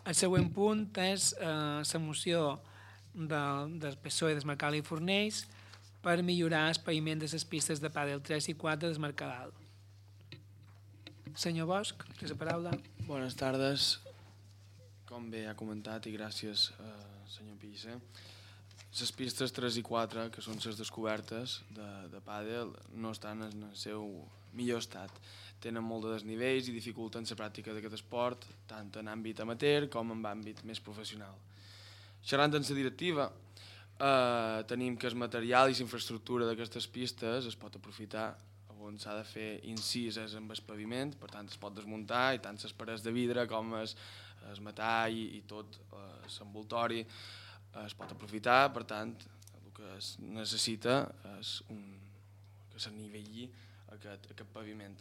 El següent punt és la moció del PSOE d'Esmercal i Fornells per millorar el paviment de les pistes de pàdel 3 i 4 d'Esmercadal. Senyor Bosch, té la paraula. Bones tardes. Com bé ha comentat, i gràcies, senyor Pissa, les pistes 3 i 4, que són les descobertes de pàdel, no estan en el seu millor estat. Tenen molt de desnivells i dificulten la pràctica d'aquest esport, tant en àmbit amateur com en àmbit més professional. Xerrant en la directiva, tenim que el material i la infraestructura d'aquestes pistes es pot aprofitar on s'ha de fer incises amb el paviment, per tant es pot desmuntar i tant les parets de vidre com el metall i tot l'envoltori es pot aprofitar, per tant el que es necessita és que s'anivelli aquest paviment.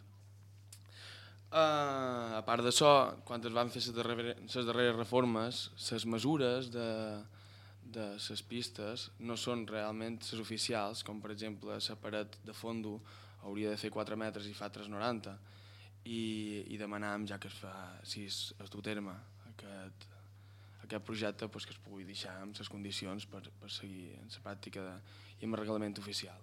A part d'això, quan es van fer les darreres reformes, les mesures de les pistes no són realment les oficials, com per exemple la paret de fondo hauria de fer 4 metres i fa 3,90, i demanàvem, ja que es du a terme aquest projecte, que es pugui deixar amb les condicions per seguir en la pràctica i amb el reglament oficial.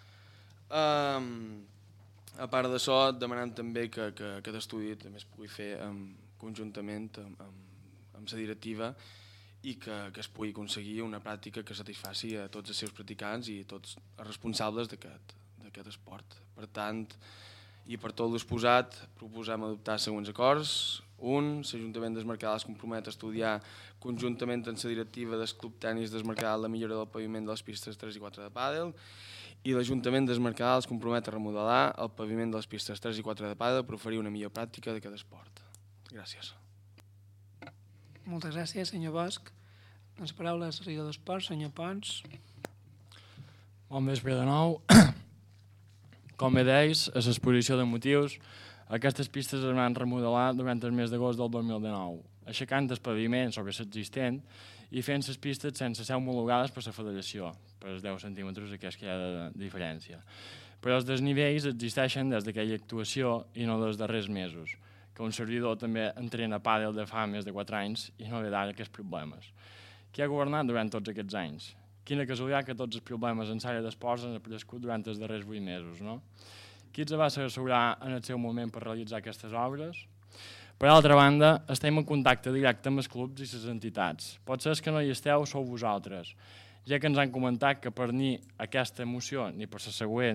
A part d'això, demanem també que aquest estudi també es pugui fer conjuntament amb la directiva i que es pugui aconseguir una pràctica que satisfaci a tots els seus practicants i tots els responsables d'aquest esport. Per tant, i per tot l'exposat, proposem adoptar els següents acords. 1. L'Ajuntament d'Esmercadal es compromet a estudiar conjuntament amb la directiva del Club Tenis d'Esmercadal la millora del paviment de les pistes 3 i 4 de pàdel, i l'Ajuntament d'Esmercadal es compromet a remodelar el paviment de les pistes 3 i 4 de pàdel per oferir una millor pràctica d'aquest esport. Gràcies. Moltes gràcies, senyor Bosch. Les paraules al regidor d'Esports, senyor Pons. Bon vespre de nou. Com bé deis, a l'exposició de motius, aquestes pistes es van remodelar durant el mes d'agost del 2019, aixecant el paviment sobre l'existent i fent les pistes sense ser homologades per la federació, per els 10 centímetres aquests que hi ha de diferència. Però els desnivells existeixen des d'aquella actuació i no dels darrers mesos, que un servidor també entrena pàdel de fa més de 4 anys i no ve d'ara aquests problemes. Qui ha governat durant tots aquests anys? Quina casualitat que tots els problemes en l'àrea d'esports han aparegut durant els darrers 8 mesos, no? Qui ens va assegurar en el seu moment per realitzar aquestes obres? Per altra banda, estem en contacte directe amb els clubs i les entitats. Potser que no hi esteu sou vosaltres, ja que ens han comentat que per ni aquesta moció ni per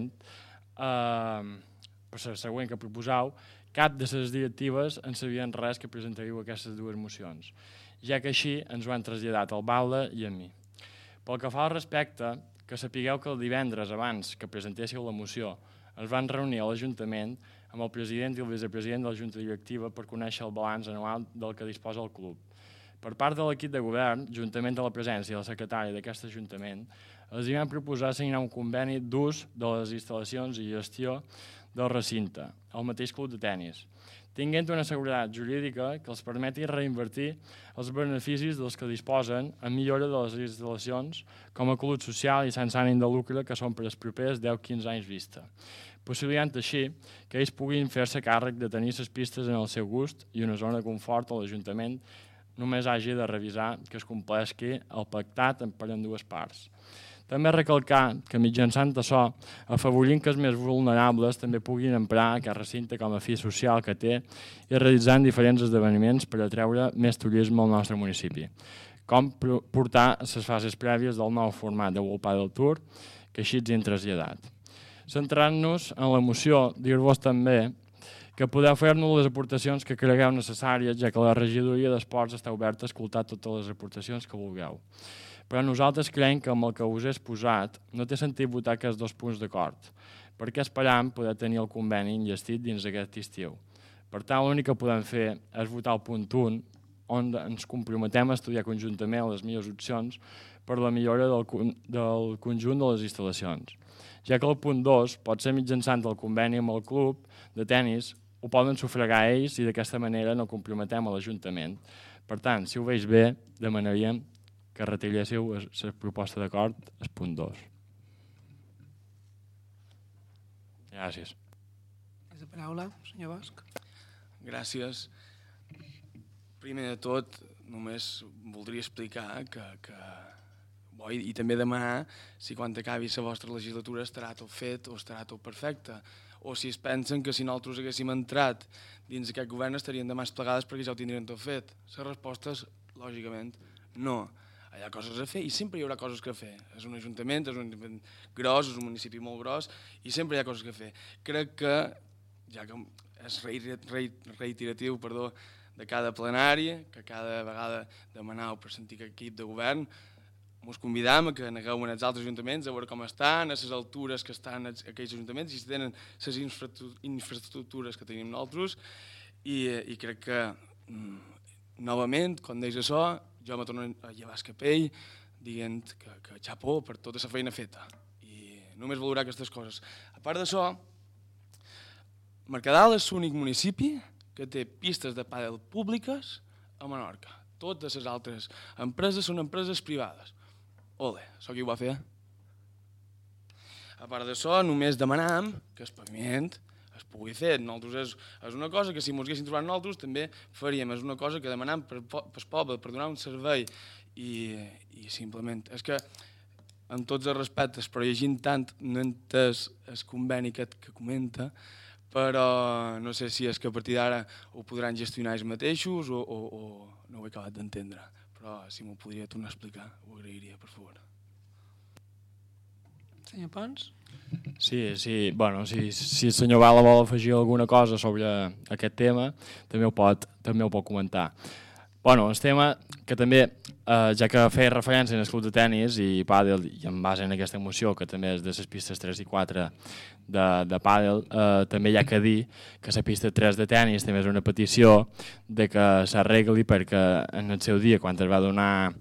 la següent que proposeu, cap de les directives en sabien res que presentaríeu aquestes dues mocions, ja que així ens ho han traslladat al Balda i a mi. Pel que fa al respecte, que sapigueu que el divendres abans que presentéssiu la moció ens van reunir a l'Ajuntament amb el president i el vicepresident de la Junta Directiva per conèixer el balanç anual del que disposa el club. Per part de l'equip de govern, juntament amb la presència del secretari d'aquest Ajuntament, els van proposar signar un conveni d'ús de les instal·lacions i gestió del recinte, el mateix club de tenis, tinguent una seguretat jurídica que els permeti reinvertir els beneficis dels que disposen en millora de les instal·lacions com a club social i sense ànim de lucre que són per als propers 10-15 anys vista, possibilitant així que ells puguin fer-se càrrec de tenir les pistes en el seu gust i una zona de confort on l'Ajuntament només hagi de revisar que es compleixi el pactat per ambdues parts. També recalcar que mitjançant això, afavorint que els més vulnerables també puguin emprar aquest recinte com a fi social que té i realitzant diferents esdeveniments per atreure més turisme al nostre municipi, com portar les fases prèvies del nou format de World Padel Tour, que així ens hem traslladat. Centrant-nos en la moció, dir-vos també que podeu fer-nos les aportacions que cregueu necessàries, ja que la regidoria d'esports està oberta a escoltar totes les aportacions que vulgueu. Però nosaltres creiem que amb el que us he exposat no té sentit votar aquests 2 punts d'acord, perquè esperam poder tenir el conveni enllestit dins d'aquest estiu. Per tant, l'únic que podem fer és votar el punt 1, on ens comprometem a estudiar conjuntament les millors opcions per la millora del conjunt de les instal·lacions. Ja que el punt 2 pot ser mitjançant el conveni amb el club de tenis, ho poden sufragar ells i d'aquesta manera no comprometem a l'Ajuntament. Per tant, si ho veig bé, demanaríem que retiréssiu la proposta d'acord al punt 2. Gràcies. És la paraula, senyor Bosch. Gràcies. Primer de tot, només voldria explicar i també demanar si quan acabi la vostra legislatura estarà tot fet o estarà tot perfecte, o si es pensen que si nosaltres haguéssim entrat dins aquest govern estaríem de mans plegades perquè ja ho tindrien tot fet. La resposta és, lògicament, no. Hi ha coses a fer i sempre hi haurà coses a fer. És un ajuntament gros, és un municipi molt gros i sempre hi ha coses a fer. Crec que, ja que és reiteratiu, de cada plenari, que cada vegada demaneu per sentir aquest equip de govern, ens convidam a que anegueu en els altres ajuntaments a veure com estan, a les altures que estan aquells ajuntaments, i si tenen les infraestructures que tenim nosaltres, i crec que, novament, quan deix això, jo me torno a llevar el capell dient que xapó per tota la feina feta. I només valorar aquestes coses. A part d'això, Mercadal és l'únic municipi que té pistes de pàdel públiques a Menorca. Totes les altres empreses són empreses privades. Ole, això qui ho va fer? A part d'això, només demanam que el paviment es pugui fer. Nosaltres és una cosa que si ens haguéssim trobat nosaltres també faríem. És una cosa que demanam per poble, per donar un servei. I simplement, és que amb tots els respectes, però llegint tant no he entès el conveni que comenta, però no sé si és que a partir d'ara ho podran gestionar ells mateixos o no ho he acabat d'entendre. Però si m'ho podria tornar a explicar, ho agrairia, per favor. Senyor Pons? Sí. Bueno, si el senyor Bala vol afegir alguna cosa sobre aquest tema, també ho pot comentar. Bueno, el tema que també, ja que feia referència en el club de tenis i pàdel, i en base en aquesta moció, que també és de les pistes 3 i 4 de pàdel, també hi ha que dir que la pista 3 de tenis també és una petició de que s'arregli perquè en el seu dia, quan es va donar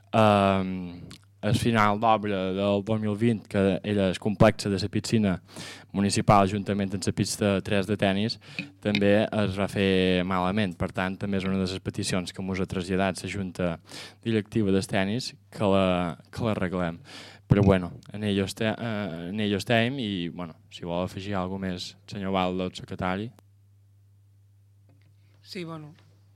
el final d'obra del 2020, que era el complex de la piscina municipal juntament amb la pista 3 de tenis, també es va fer malament. Per tant, també és una de les peticions que ens ha traslladat la Junta Directiva del Tenis que l'arreglem. Però bueno, en ello estem i bueno, si vol afegir alguna cosa més, senyor Baldo, el secretari. Sí, bueno.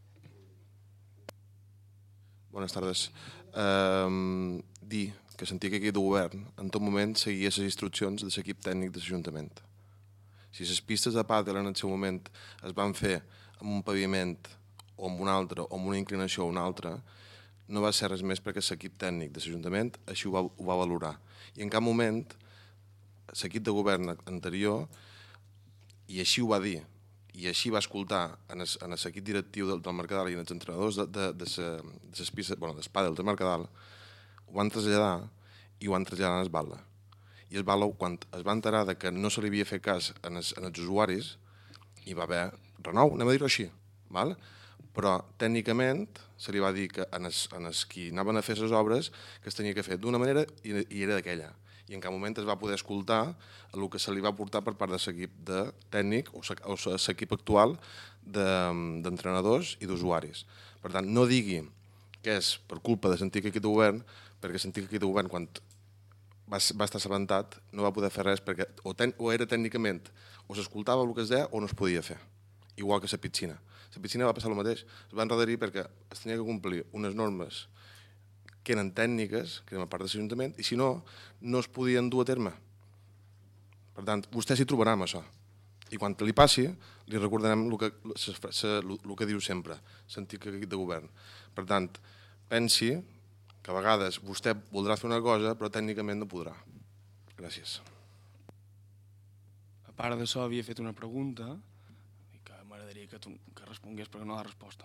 Bones tardes. Dir que l'antic equip de govern en tot moment seguia les instruccions de l'equip tècnic de l'Ajuntament. Si les pistes de pàdel en el seu moment es van fer amb un paviment o amb un altre, o amb una inclinació o una altra, no va ser res més perquè l'equip tècnic de l'Ajuntament així ho va valorar. I en cap moment l'equip de govern anterior, i així ho va dir, i així va escoltar en l'equip directiu del Mercadal i en els entrenadors de les pistes, del pàdel del Mercadal, ho van traslladar i ho van traslladar a Esbala. I Esbala, quan es va enterar que no se li havia fet cas als usuaris, hi va haver renou, anem a dir-ho així. Però tècnicament se li va dir que als qui anaven a fer les obres que es tenia que fer d'una manera i era d'aquella. I en cap moment es va poder escoltar el que se li va portar per part de l'equip tècnic o l'equip actual d'entrenadors i d'usuaris. Per tant, no digui que és per culpa de l'antic equip de govern, perquè l'antic equip de govern, quan va estar assabentat, no va poder fer res perquè o era tècnicament, o s'escoltava el que es deia o no es podia fer. Igual que la piscina. La piscina va passar el mateix. Es va endarrerir perquè es tenia que complir unes normes que eren tècniques, que eren a part de l'Ajuntament, i si no, no es podien dur a terme. Per tant, vostè s'hi trobarà amb això. I quan li passi, li recordarem el que diu sempre, l'antic equip de govern. Per tant, pensi que a vegades vostè voldrà fer una cosa, però tècnicament no podrà. Gràcies. A part d'això, havia fet una pregunta i que m'agradaria que respongués perquè no la resposta.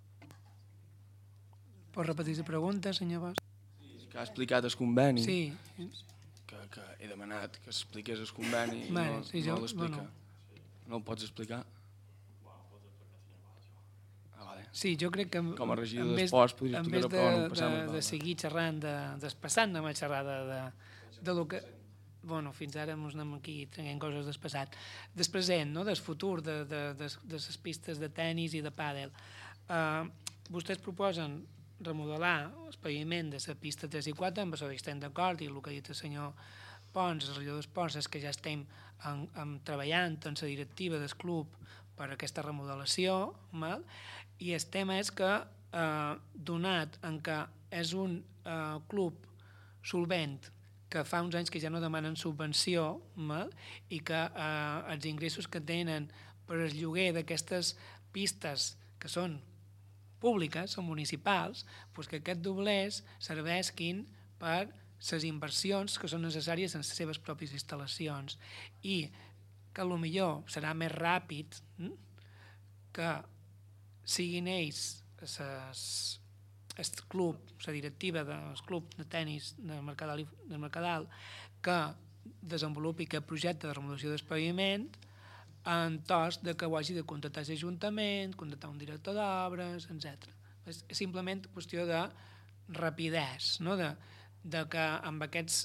Pot repetir la pregunta, senyor Bosch? Que ha explicat el conveni. Sí. Que he demanat que expliqués el conveni i no l'explica. No el pots explicar? Sí, jo crec que com a regidor d'esports podries explicar-ho, però no passem de seguir xerrant del passat, anem a xerrar de lo que... Bueno, fins ara ens anem aquí traient coses del passat. Del present, del futur, de les pistes de tenis i de pàdel. Vostès proposen remodelar el paviment de la pista 3 i 4, amb això estem d'acord, i el que ha dit el senyor Pons, el regidor d'esports, és que ja estem treballant en la directiva del club per aquesta remodelació, i el tema és que donat en què és un club solvent que fa uns anys que ja no demanen subvenció i que els ingressos que tenen per el lloguer d'aquestes pistes que són públiques, són municipals, doncs que aquests doblers serveixin per les inversions que són necessàries en les seves pròpies instal·lacions i que potser serà més ràpid que siguin ells el club, la directiva del club de tenis de Mercadal que desenvolupi aquest projecte de remodelació del paviment en tos de que ho hagi de contractar l'Ajuntament, contractar un director d'obres, etc. És simplement qüestió de rapidesa, no? de que amb aquests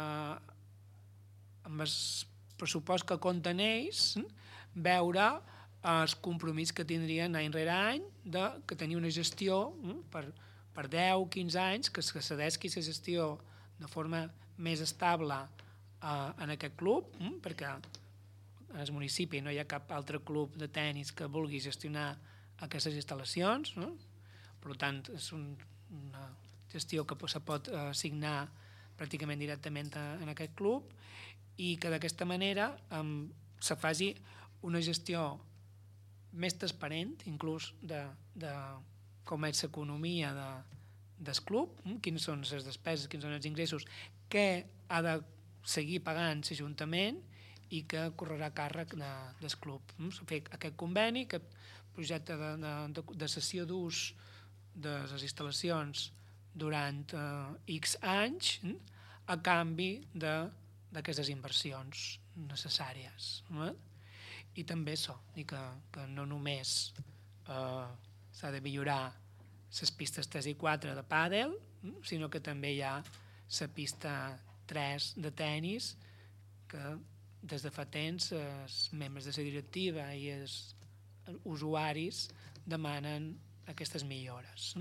amb el pressupost que compten ells veure els compromís que tindrien any rere any que tenir una gestió per 10-15 anys, que se cedeixi la gestió de forma més estable en aquest club, perquè en el municipi no hi ha cap altre club de tennis que vulgui gestionar aquestes instal·lacions, no? Per tant, és una gestió que se pot assignar pràcticament directament en aquest club i que d'aquesta manera se faci una gestió més transparent, inclús de com és l'economia del club, quines són les despeses, quins són els ingressos, què ha de seguir pagant l'Ajuntament i que correrà a càrrec del club. Fer aquest conveni, aquest projecte de cessió d'ús de les instal·lacions durant X anys a canvi d'aquestes inversions necessàries. I també això, que no només s'ha de millorar les pistes 3 i 4 de pàdel, sinó que també hi ha la pista 3 de tennis que des de fa temps els membres de la directiva i els usuaris demanen aquestes millores.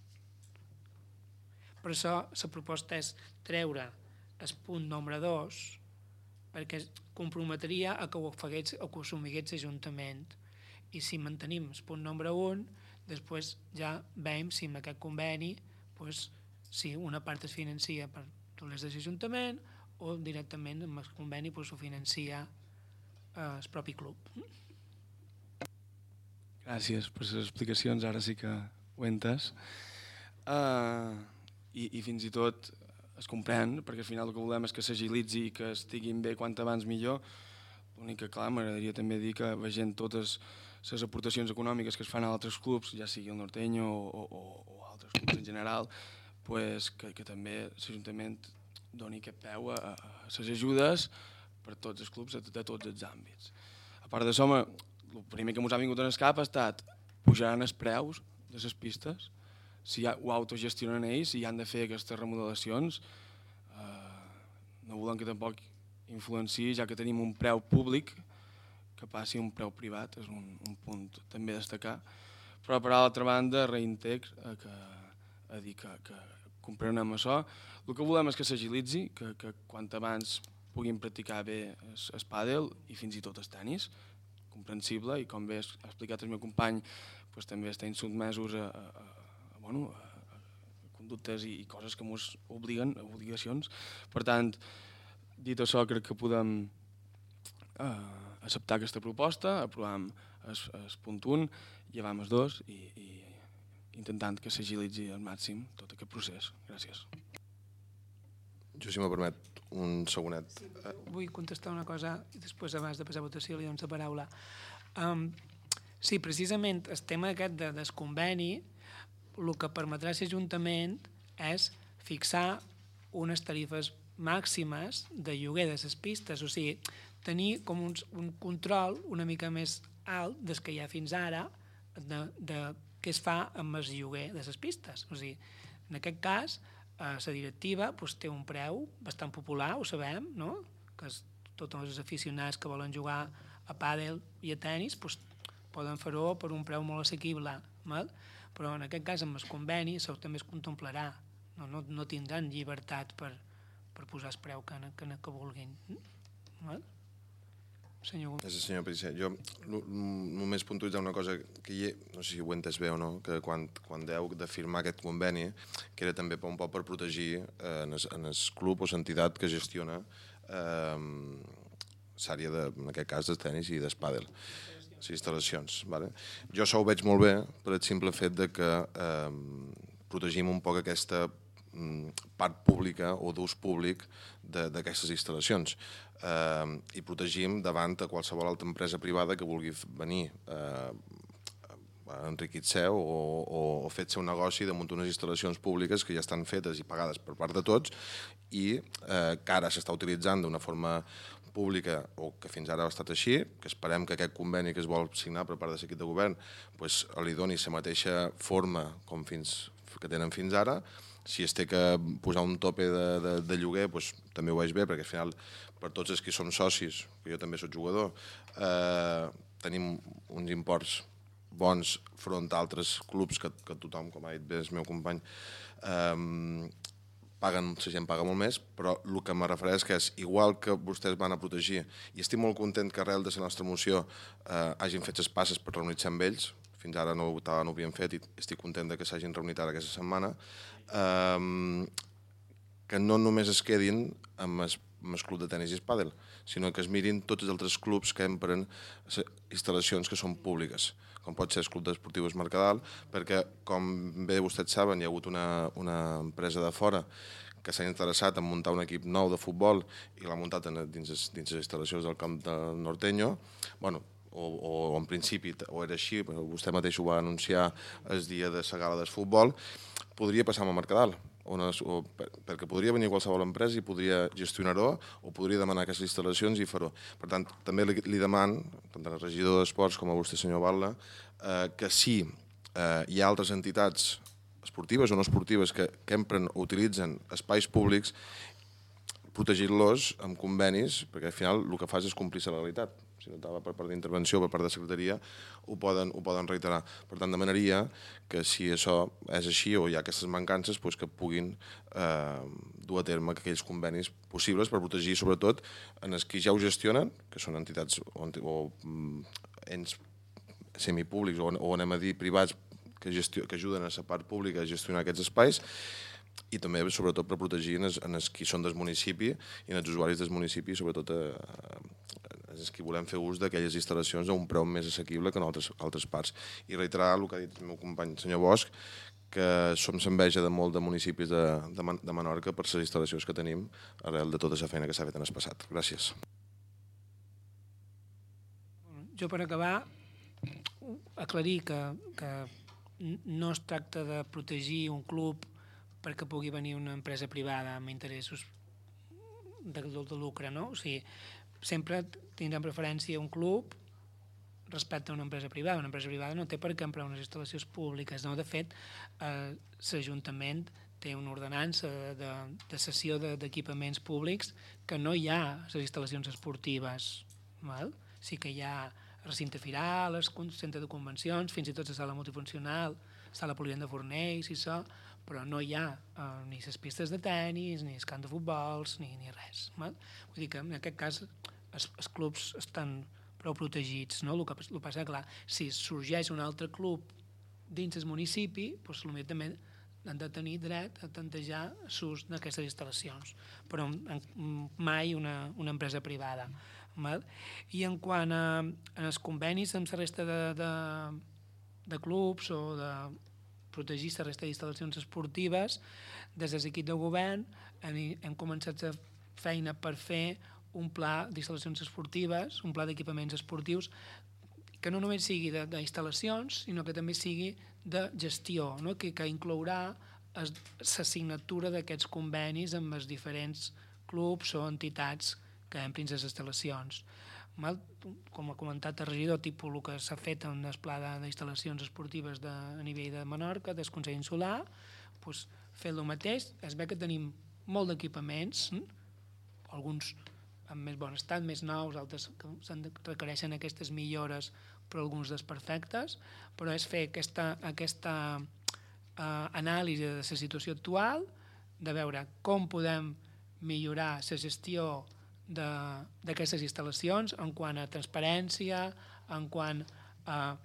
Per això la proposta és treure el punt número 2 perquè comprometria a que ho assumigués l'Ajuntament i si mantenim el punt número 1 després ja veiem si amb aquest conveni si una part es financia per doblers de l'Ajuntament o directament amb el conveni ho financia el propi club. Gràcies per les explicacions, ara sí que ho he entès. I fins i tot es comprèn, perquè al final el que volem és que s'agilitzi i que estiguin bé quant abans millor. L'únic que, clar, m'agradaria també dir que veient totes les aportacions econòmiques que es fan a altres clubs, ja sigui el Norteño o altres clubs en general, que també l'Ajuntament doni aquest peu a les ajudes per tots els clubs de tots els àmbits. A part d'això, el primer que ens ha vingut en el cap ha estat pujaran els preus de les pistes, si ho autogestionen ells, si han de fer aquestes remodelacions, no volem que tampoc influenciï, ja que tenim un preu públic, que passi un preu privat, és un punt també a destacar. Però per l'altra banda, reintex a dir que comprenem això. El que volem és que s'agilitzi, que quant abans puguin practicar bé el pàdel i fins i tot el tenis, comprensible, i com bé ha explicat el meu company, també estem sotmesos a conductes i coses que ens obliguen, obligacions. Per tant, dit això, crec que podem acceptar aquesta proposta, aprovam el punt 1, llevam el 2 i intentant que s'agilitzi al màxim tot aquest procés. Gràcies. Jo, si m'ho permet, un segonet. Sí, vull contestar una cosa i després, abans de passar a votació, li dono la paraula. Sí, precisament el tema aquest del conveni, el que permetrà l'Ajuntament és fixar unes tarifes màximes de lloguer de les pistes, o sigui, tenir com un control una mica més alt des que hi ha fins ara de què es fa amb el lloguer de les pistes. O sigui, en aquest cas, la directiva té un preu bastant popular, ho sabem, no? Que tots els aficionats que volen jugar a pàdel i a tenis poden fer-ho per un preu molt assequible, però en aquest cas amb el conveni això també es contemplarà, no tindran llibertat per posar el preu que vulguin. senyor. Gràcies, senyor Pellicer. Jo només puntualitzar una cosa que no sé si ho he entès bé o no, que quan deu de firmar aquest conveni, que era també un poc per protegir en el club o l'entitat que gestiona l'àrea, en aquest cas, de tenis i d'espàdel, les instal·lacions. Vale? Jo això ho veig molt bé per el simple fet de que protegim un poc aquesta part pública o d'ús públic d'aquestes instal·lacions i protegim davant a qualsevol altra empresa privada que vulgui venir a enriquir-se o fer-se un negoci damunt unes instal·lacions públiques que ja estan fetes i pagades per part de tots i que ara s'està utilitzant d'una forma pública o que fins ara ha estat així, que esperem que aquest conveni que es vol signar per part de l'equip de govern li doni la mateixa forma com que tenen fins ara. Si es té que posar un tope de lloguer, també ho veig bé, perquè al final, per tots els que som socis, que jo també soc jugador, tenim uns imports bons front a altres clubs que tothom, com ha dit bé el meu company, la gent paga molt més, però el que me refereix que és, igual que vostès van a protegir, i estic molt content que arrel de la nostra moció hagin fet les passes per reunir-se amb ells, fins ara no ho havien fet i estic content que s'hagin reunit ara aquesta setmana, que no només es quedin amb el club de tenis i espàdel, sinó que es mirin tots els altres clubs que empren instal·lacions que són públiques, com pot ser el Club d'Esportius Mercadal, perquè, com bé vostès saben, hi ha hagut una empresa de fora que s'ha interessat en muntar un equip nou de futbol i l'ha muntat dins les instal·lacions del camp de Norteño, o en principi o era així, però vostè mateix ho va anunciar el dia de la gala del futbol, podria passar amb el Mercadal, perquè podria venir qualsevol empresa i podria gestionar-ho o podria demanar aquestes instal·lacions i fer-ho. Per tant, també li demano, tant al regidor d'Esports com a vostè, senyor Batlle, que si hi ha altres entitats esportives o no esportives que empren o utilitzen espais públics, protegir-los amb convenis, perquè al final el que fas és complir la legalitat. Si no estava per part d'intervenció, per part de secretaria, ho poden reiterar. Per tant, demanaria que si això és així o hi ha aquestes mancances, que puguin dur a terme aquells convenis possibles per protegir, sobretot, en els que ja ho gestionen, que són entitats o ens semipúblics o anem a dir privats que ajuden a la part pública a gestionar aquests espais, i també, sobretot, per protegir els que són del municipi i els usuaris del municipi, sobretot els que volem fer ús d'aquelles instal·lacions a un preu més assequible que en altres parts. I reiterar el que ha dit el meu company, el senyor Bosch, que som s'enveja de molt de municipis de Menorca per les instal·lacions que tenim arrel de tota la feina que s'ha fet en el passat. Gràcies. Jo, per acabar, aclarir que no es tracta de protegir un club perquè pugui venir una empresa privada amb interessos de lucre, no? O sigui, sempre tindrem preferència un club respecte a una empresa privada. Una empresa privada no té per què emprar unes instal·lacions públiques, no? De fet, l'Ajuntament té una ordenança de cessió d'equipaments públics que no hi ha a les instal·lacions esportives. Val? Sí que hi ha recinte firal, centre de convencions, fins i tot la sala multifuncional, sala polivalent de Fornells i això, però no hi ha ni les pistes de tennis, ni els camps de futbols, ni res. Val? Vull dir que en aquest cas els clubs estan prou protegits. No? El que passa, clar, si sorgeix un altre club dins el municipi, doncs potser també han de tenir dret a tantejar l'ús d'aquestes instal·lacions, però mai una empresa privada. Val? I en quant als convenis amb la resta de clubs o de protegir la resta d'instal·lacions esportives, des de l'equip de govern hem començat la feina per fer un pla d'instal·lacions esportives, un pla d'equipaments esportius que no només sigui d'instal·lacions, sinó que també sigui de gestió, no? que inclourà la signatura d'aquests convenis amb els diferents clubs o entitats que emprin les instal·lacions. Com ha comentat el regidor, tipus el que s'ha fet en el pla d'instal·lacions esportives a nivell de Menorca, del Consell Insular, doncs fer el mateix. Es ve que tenim molt d'equipaments, alguns en més bon estat, més nous, altres que requereixen aquestes millores, però alguns desperfectes, però és fer aquesta anàlisi de la situació actual, de veure com podem millorar la gestió d'aquestes instal·lacions en quant a transparència, en quant a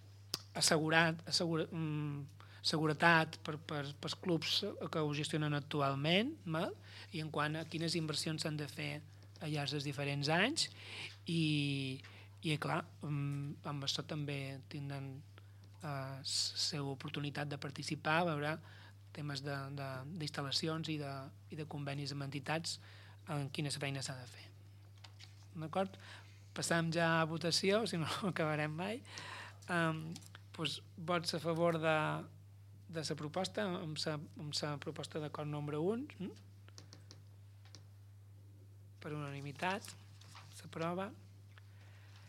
seguretat pels clubs que ho gestionen actualment, i en quant a quines inversions s'han de fer al llarg dels diferents anys, i clar, amb això també tindran la seva oportunitat de participar, a veure temes d'instal·lacions i de convenis amb entitats, en quina feina s'ha de fer. D'acord? Passam ja a votació, si no acabarem mai. Vots a favor de la proposta, amb la proposta d'acord número 1. Per unanimitat, s'aprova.